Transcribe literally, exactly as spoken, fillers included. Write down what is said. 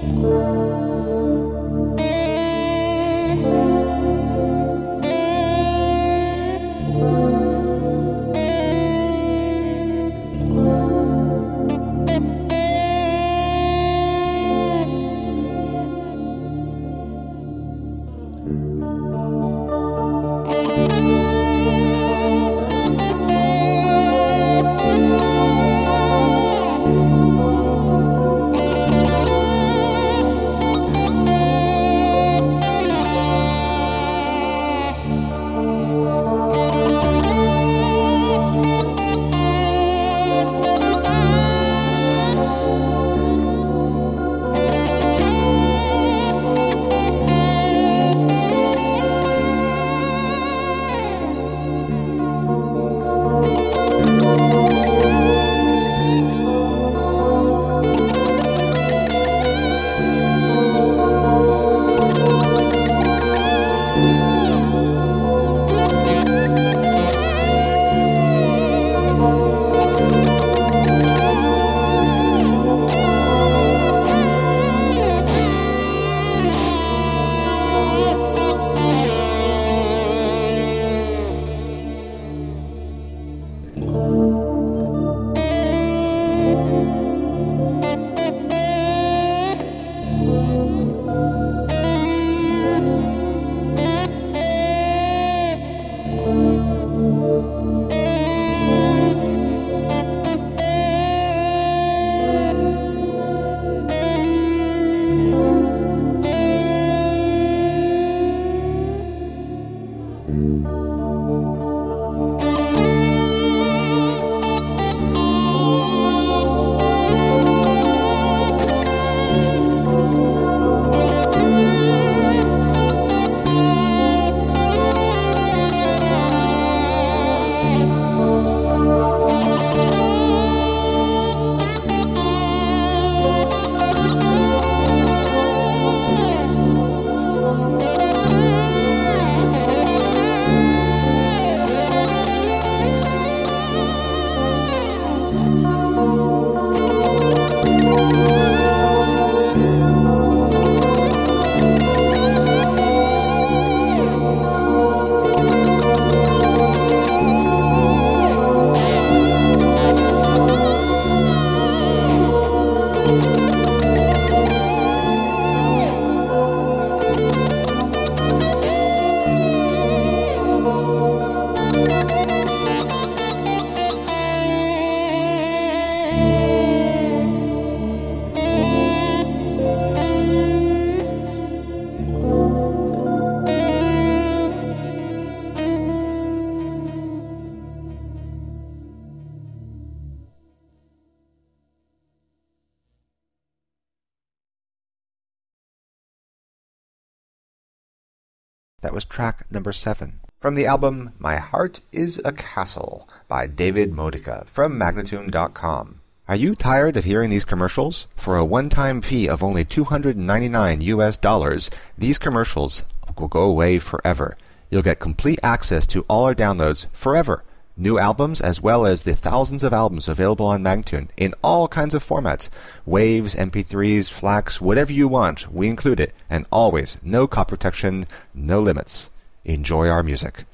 That was track number seven. From the album My Heart is a Castle by David Modica from Magnatune dot com. Are you tired of hearing these commercials? For a one-time fee of only two hundred ninety-nine U S dollars, these commercials will go away forever. You'll get complete access to all our downloads forever. New albums as well as the thousands of albums available on Magnatune in all kinds of formats. Waves, M P threes, FLACs, whatever you want, we include it. And always, no copy protection, no limits. Enjoy our music.